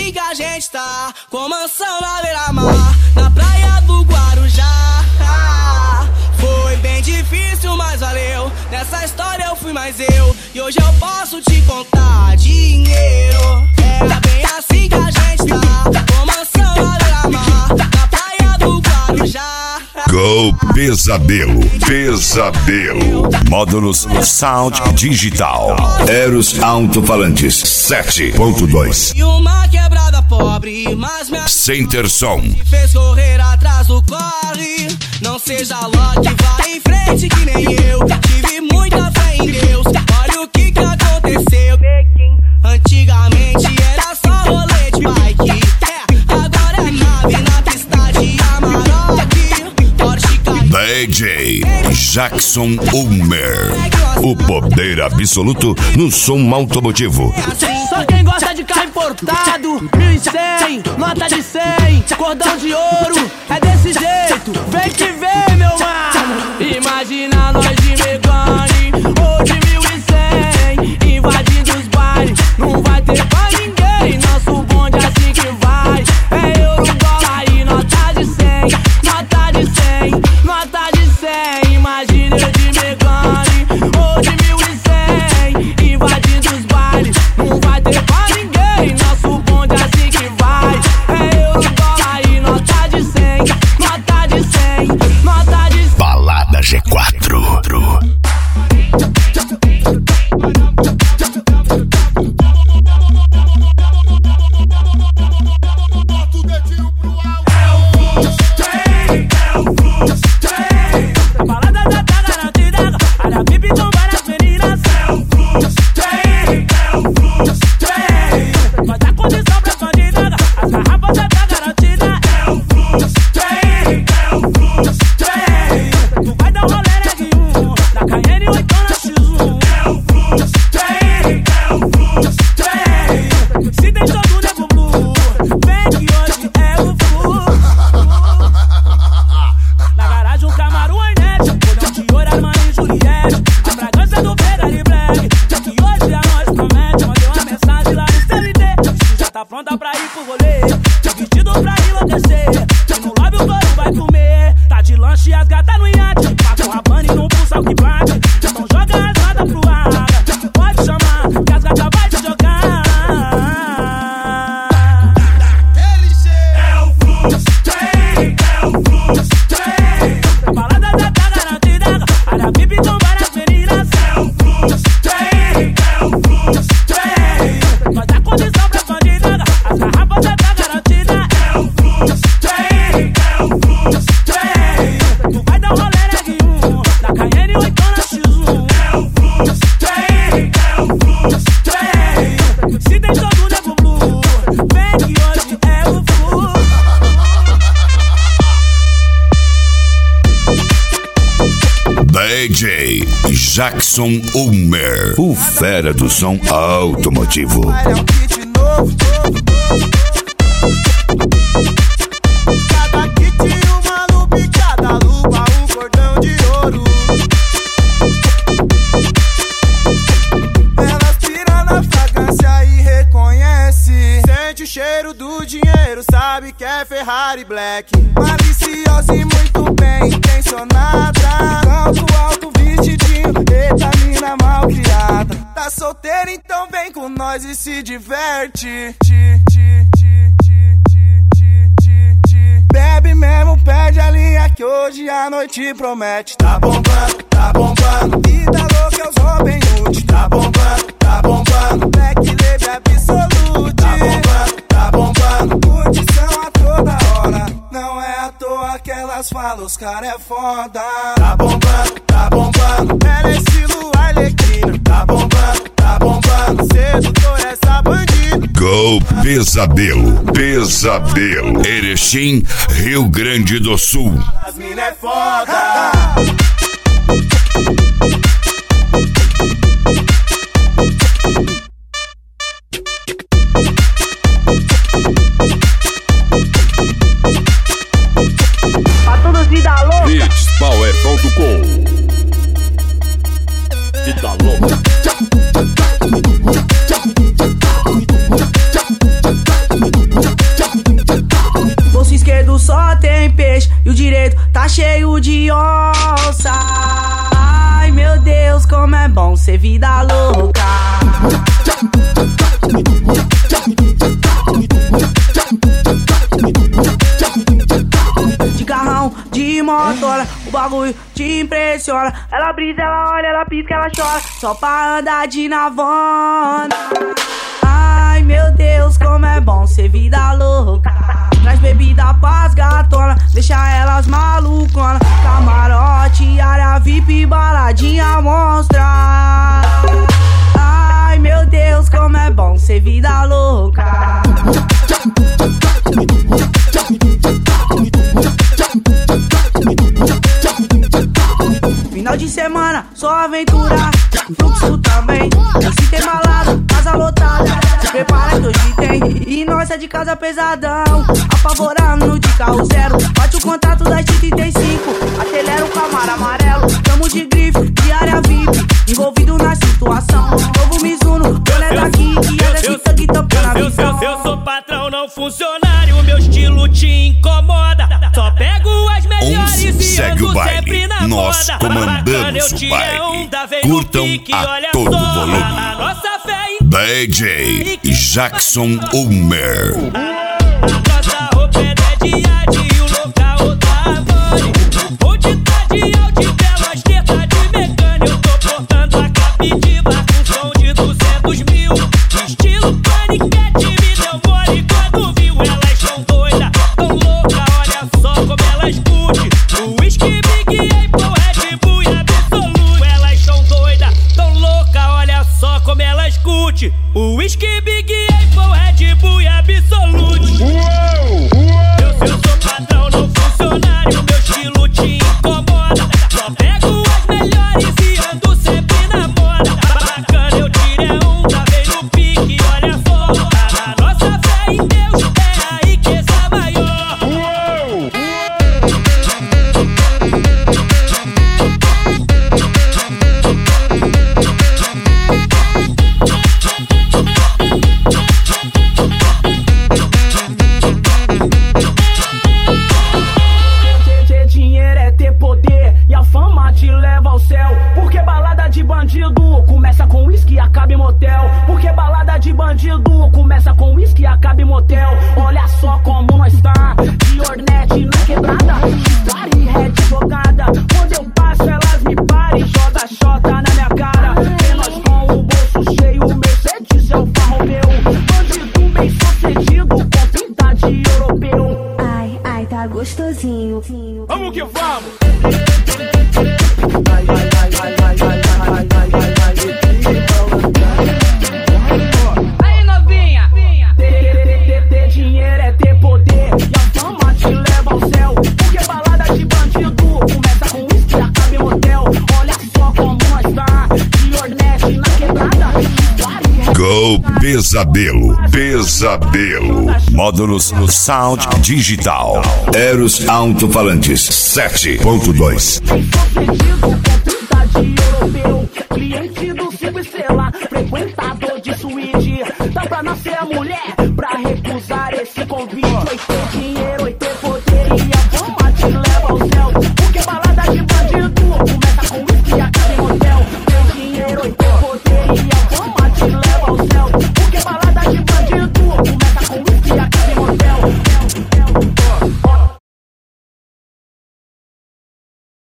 assim que a gente tá, com mansão na beira-mar, na praia do Guarujá. Foi bem difícil, mas valeu. Nessa história eu fui mais eu, e hoje eu posso te contar dinheiro. É bem assim que a gente tá, com mansão na beira-mar, na praia do Guarujá. Go Pesadelo. Pesadelo. Módulos Sound Digital. Eros Alto-Falantes 7.2. E uma quebrada pobre, mas minha Center Som. me fez correr atrás do corre. Não seja Loki, vai em frente que nem eu. Tive muita fé em Deus. Olha o que aconteceu. Antigamente era só rolê de bike. Agora é nave na pista de Amarok. Porsche Cayenne. DJ Jackson Ulmer. O poder absoluto no som automotivo. Só quem gosta de carro importado, 1100, nota de 100, cordão de ouro, é desse jeito, vem te ver, meu mano. Imagina nós de Megane ou de 1100, invadindo os bailes, não vai ter pra ninguém. Nosso bonde é assim que vai, é euro, dólar e nota de 100, nota de 100, nota de 100. Imagina eu de Megane ou de 1100, invadindo os bailes, não vai ter pra ninguém. Nosso bonde é assim que vai, é euro, dólar e nota de 100, nota de 100, nota de 100. Balada G4. Balada já tá garantida, área VIP com várias meninas. Vai dar condição pra bandida, as garrafas já tá garantida. Tu vai dar um rolê neguinho, na Cayenne ou então na X1. Se tem todo nego blue, vem que hoje é o flu. Na garagem um Camaro Hornet, colhão de ouro, Armani e Juliette, a fragrância do Ferrari Black, que hoje a nós promete. Mandei uma mensagem lá no CLT, já tá pronta pra ir pro rolê, vestido pra enlouquecer, e no lobby o couro vai comer. Tá de lanche e as gatas no iate, paga o rabane e não pulsa o que bate. Então joga as rodas pro ar, pode chamar, que as gatas vai te jogar. A balada já tá garantida, área VIP com várias meninas. Vai dar condição pra bandida, as garrafas já tá garantida. Tu vai dar um rolê neguinho, na Cayenne ou então na X1. Se tem todo nego blue, vem que hoje é o flu. DJ Jackson Ulmer. O fera do som automotivo. É um kit novo, cada kit uma lupa e cada lupa um cordão de ouro. Elas piram na fragrância e reconhece, sente o cheiro do dinheiro, sabe que é Ferrari Black. Maliciosa e muito bem intencionada, salto alto, vestidinho, eita mina mal criada. Tá solteira, então vem com nós e se diverte. Bebe mesmo, perde a linha que hoje a noite promete. Tá bombando, vida louca é os Robin Hood. Tá bombando, Black Label absolute. Tá bombando, curtição a toda hora. Não é à toa que elas falam, os cara é foda. Tá bombando, ela é estilo Arlequina. Tá bombando, sedutor essa bandida. Go Pesadelo. Pesadelo. Erechim, Rio Grande do Sul. As mina é foda. Pra todos vida louca. Beatspower.com. Vida louca. tá cheio de onça. Ai meu Deus, como é bom ser vida louca. De carrão, de motora, o bagulho te impressiona. Ela brisa, ela olha, ela pisca, ela chora, só pra andar de navona. Ai meu Deus, como é bom ser vida louca. Traz bebida pras gatona, deixa elas malucona. Camarote, área VIP, baladinha monstra. Ai meu Deus, como é bom ser vida louca. Final de semana, só aventura, fluxo também. Se tem malado, casa lotada, se prepara que hoje tem. E nós é de casa pesadão, apavorando de carro zero. Bate o contato das 35, acelera o Camaro amarelo. Tamo de grife, de área VIP, envolvido na situação. Novo Mizuno, boné daqui, que é desse tanque tampando a visão. Eu sou patrão, não funcionário, meu estilo te incomoda. Só pego as melhores e ando sempre na moda. Nós comandamos o baile. Curtam a todo volume. DJ Jackson Ulmer. Nossa roupa é dediade e o local da Amore. Onde tá de altibela, as tetas de mecânico. Eu tô portando a captiva com som de 200 mil. Estilo paniquete, me deu mole quando viu. Elas tão doidas, tão louca, olha só como elas curte. O whisky, Big Apple, Red Bull e Absolute. Elas tão doidas, tão louca, olha só como elas curte. O whisky, Big Apple, Red Bull e Absolute. Eu sou patrão, não funcionário, meu estilo te incomoda. Só pego as melhores e ando sempre na moda. Bacana, eu tirei onda, vem no pique, olha só. Tá na nossa fé em Deus, é aí que essa maior. Ter dinheiro é ter poder e a fama te leva ao céu. Porque balada de bandido começa com uísque e acaba em motel. Porque balada de bandido começa com uísque e acaba em motel. Olha só como nós tá, de Ornette na quebrada, Ferrari red jogada. Quando eu passo elas me param e joga xota na minha cara. E nós com o bolso cheio, Mercedes é o farromeu. Bandido bem sucedido com pinta de europeu. Ai, ai, tá gostosinho. Vamos que vamos! Aí novinha, Ter dinheiro é ter poder e a fama te leva ao céu. Porque balada de bandido começa com uísque e acaba em motel. Olha só como nós tá, de Ornette na quebrada. Go Pesadelo. Pesadelo. Módulos Sound Digital. Eros Alto-Falantes 7.2. Sucedido com pinta de europeu. Cliente do 5 estrelas, frequentador de suíte. Dá pra nascer a mulher pra recusar esse convite. Oi, ter dinheiro, oi, ter poder.